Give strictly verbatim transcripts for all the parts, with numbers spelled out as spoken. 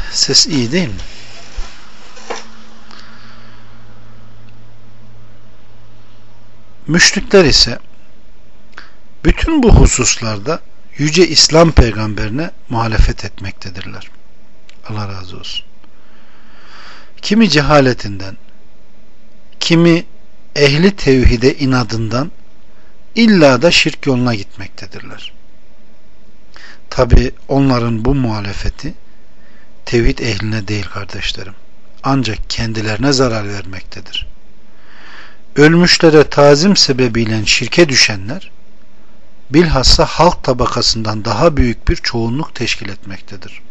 Ses iyi değil mi? Müşrikler ise bütün bu hususlarda Yüce İslam peygamberine muhalefet etmektedirler. Allah razı olsun. Kimi cehaletinden, kimi ehli tevhide inadından, illa da şirk yoluna gitmektedirler. Tabi onların bu muhalefeti tevhid ehline değil kardeşlerim, ancak kendilerine zarar vermektedir. Ölmüşlere tazim sebebiyle şirke düşenler bilhassa halk tabakasından daha büyük bir çoğunluk teşkil etmektedir.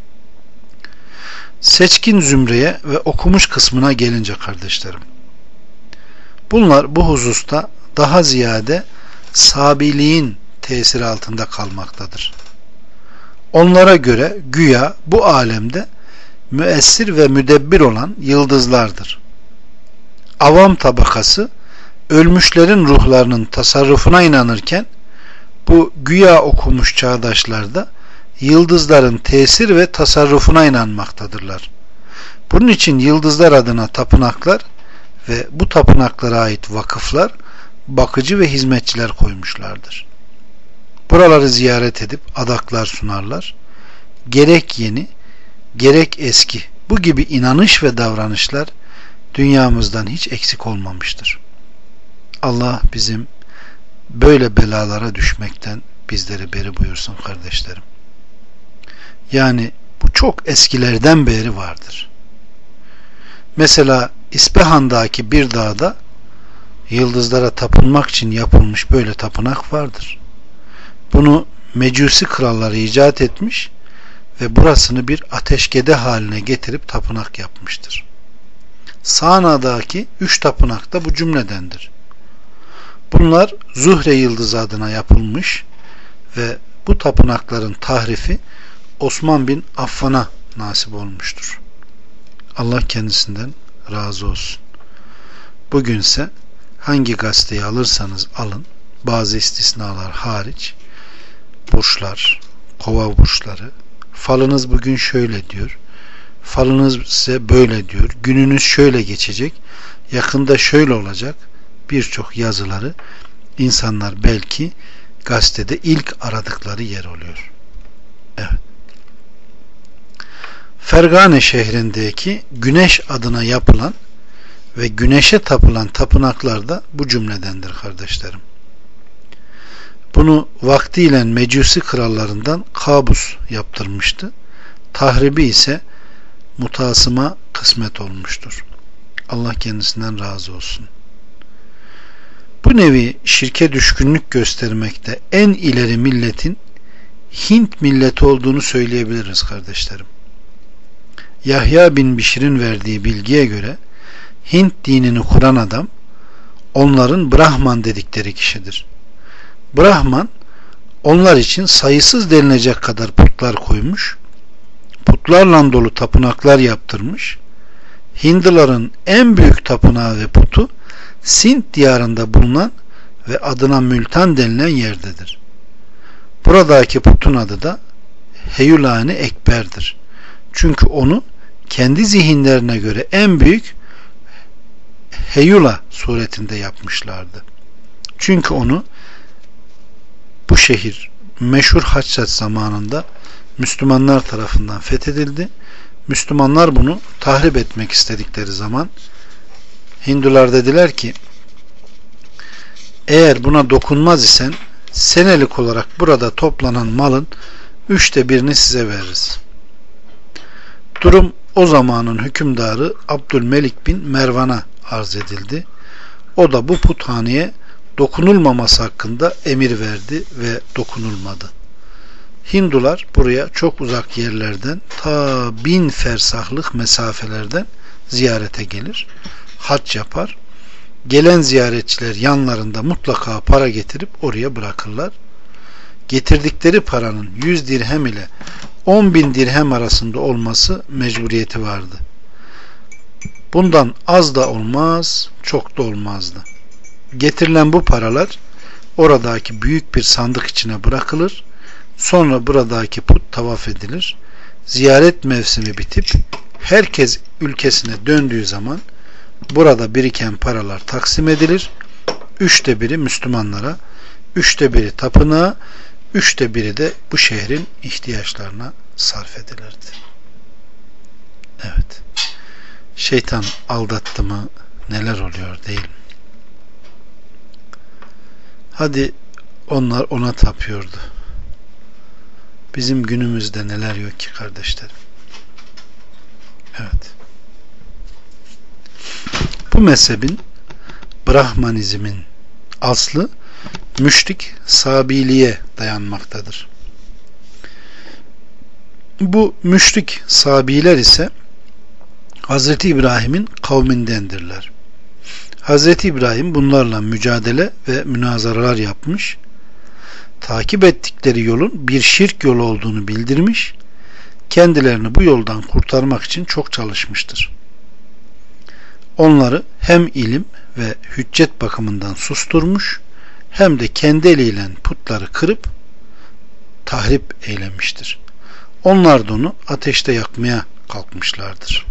Seçkin zümreye ve okumuş kısmına gelince kardeşlerim, bunlar bu hususta daha ziyade sabiliğin tesiri altında kalmaktadır. Onlara göre güya bu alemde müessir ve müdebbir olan yıldızlardır. Avam tabakası ölmüşlerin ruhlarının tasarrufuna inanırken bu güya okumuş çağdaşlar da yıldızların tesir ve tasarrufuna inanmaktadırlar. Bunun için yıldızlar adına tapınaklar ve bu tapınaklara ait vakıflar, bakıcı ve hizmetçiler koymuşlardır. Buraları ziyaret edip adaklar sunarlar. Gerek yeni, gerek eski bu gibi inanış ve davranışlar dünyamızdan hiç eksik olmamıştır. Allah bizim böyle belalara düşmekten bizleri beri buyursun kardeşlerim. Yani bu çok eskilerden beri vardır. Mesela İspahan'daki bir dağda yıldızlara tapınmak için yapılmış böyle tapınak vardır. Bunu Mecusi kralları icat etmiş ve burasını bir ateşkede haline getirip tapınak yapmıştır. Sağna'daki üç tapınak da bu cümledendir. Bunlar Zuhre yıldızı adına yapılmış ve bu tapınakların tahrifi Osman bin Affan'a nasip olmuştur. Allah kendisinden razı olsun. Bugünse hangi gazeteyi alırsanız alın, bazı istisnalar hariç, burçlar, kova burçları, falınız bugün şöyle diyor, falınız size böyle diyor, gününüz şöyle geçecek, yakında şöyle olacak, birçok yazıları insanlar belki gazetede ilk aradıkları yer oluyor. Evet. Fergane şehrindeki güneş adına yapılan ve güneşe tapılan tapınaklar da bu cümledendir kardeşlerim. Bunu vaktiyle Mecusi krallarından Kabus yaptırmıştı. Tahribi ise Mutasım'a kısmet olmuştur. Allah kendisinden razı olsun. Bu nevi şirke düşkünlük göstermekte en ileri milletin Hint milleti olduğunu söyleyebiliriz kardeşlerim. Yahya bin Bişir'in verdiği bilgiye göre Hint dinini kuran adam onların Brahman dedikleri kişidir. Brahman onlar için sayısız denilecek kadar putlar koymuş, putlarla dolu tapınaklar yaptırmış. Hinduların en büyük tapınağı ve putu Sint diyarında bulunan ve adına Mültan denilen yerdedir. Buradaki putun adı da Heyulani Ekber'dir. Çünkü onu kendi zihinlerine göre en büyük Heyula suretinde yapmışlardı. Çünkü onu bu şehir meşhur Haçrat zamanında Müslümanlar tarafından fethedildi. Müslümanlar bunu tahrip etmek istedikleri zaman Hindular dediler ki, eğer buna dokunmaz isen senelik olarak burada toplanan malın üçte birini size veririz. Durum o zamanın hükümdarı Abdülmelik bin Mervan'a arz edildi. O da bu puthaneye dokunulmaması hakkında emir verdi ve dokunulmadı. Hindular buraya çok uzak yerlerden, ta bin fersahlık mesafelerden ziyarete gelir, hac yapar. Gelen ziyaretçiler yanlarında mutlaka para getirip oraya bırakırlar. Getirdikleri paranın yüz dirhem ile on bin dirhem arasında olması mecburiyeti vardı. Bundan az da olmaz, çok da olmazdı. Getirilen bu paralar oradaki büyük bir sandık içine bırakılır. Sonra buradaki put tavaf edilir. ziyaret mevsimi bitip herkes ülkesine döndüğü zaman burada biriken paralar taksim edilir. Üçte biri Müslümanlara, üçte biri tapınağa, üçte biri de bu şehrin ihtiyaçlarına sarf edilirdi. Evet. Şeytan aldattı mı neler oluyor değil mi? Hadi onlar ona tapıyordu. Bizim günümüzde neler yok ki kardeşlerim. Evet. Bu mezhebin, Brahmanizmin aslı müşrik Sabiliğe dayanmaktadır. Bu müşrik Sabiler ise Hazreti İbrahim'in kavmindendirler. Hazreti İbrahim bunlarla mücadele ve münazaralar yapmış, takip ettikleri yolun bir şirk yolu olduğunu bildirmiş, kendilerini bu yoldan kurtarmak için çok çalışmıştır. Onları hem ilim ve hüccet bakımından susturmuş, hem de kendi eliyle putları kırıp tahrip eylemiştir. Onlar da onu ateşte yakmaya kalkmışlardır.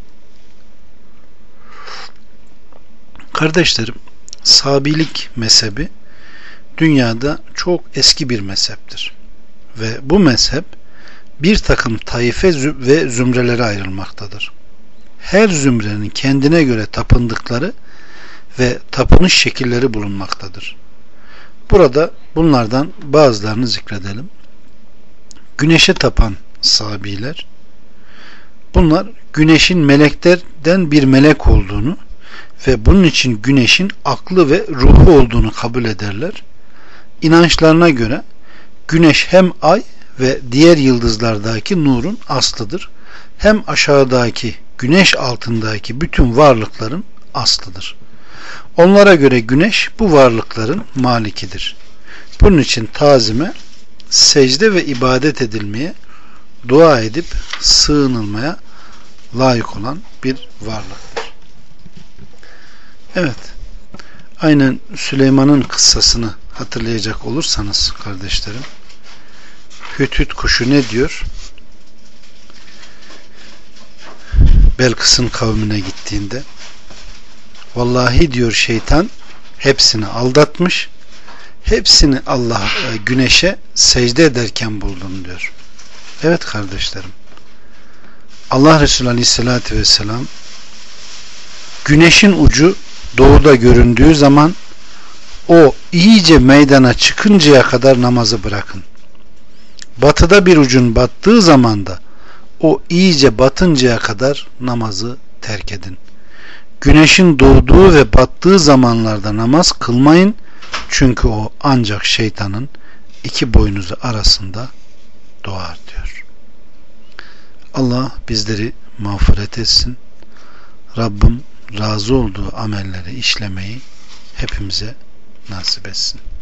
Kardeşlerim, Sabilik mezhebi dünyada çok eski bir mezheptir. Ve bu mezhep bir takım taife ve zümrelere ayrılmaktadır. Her zümrenin kendine göre tapındıkları ve tapınış şekilleri bulunmaktadır. Burada bunlardan bazılarını zikredelim. Güneşe tapan Sabiler, bunlar güneşin meleklerden bir melek olduğunu ve bunun için güneşin aklı ve ruhu olduğunu kabul ederler. İnançlarına göre güneş hem ay ve diğer yıldızlardaki nurun aslıdır, hem aşağıdaki güneş altındaki bütün varlıkların aslıdır. Onlara göre güneş bu varlıkların malikidir. Bunun için tazime, secde ve ibadet edilmeye, dua edip sığınılmaya layık olan bir varlıktır. Evet, aynen Süleyman'ın kıssasını hatırlayacak olursanız kardeşlerim, Hüt-Hüt kuşu ne diyor? Belkıs'ın kavmine gittiğinde, vallahi diyor şeytan hepsini aldatmış, hepsini Allah güneşe secde ederken buldum diyor. Evet kardeşlerim, Allah Resulü Aleyhisselatü Vesselam güneşin ucu doğuda göründüğü zaman o iyice meydana çıkıncaya kadar namazı bırakın. Batıda bir ucun battığı zaman da o iyice batıncaya kadar namazı terk edin. Güneşin doğduğu ve battığı zamanlarda namaz kılmayın, çünkü o ancak şeytanın iki boynuzu arasında doğar diyor. Allah bizleri mağfiret etsin. Rabbim razı olduğu amelleri işlemeyi hepimize nasip etsin.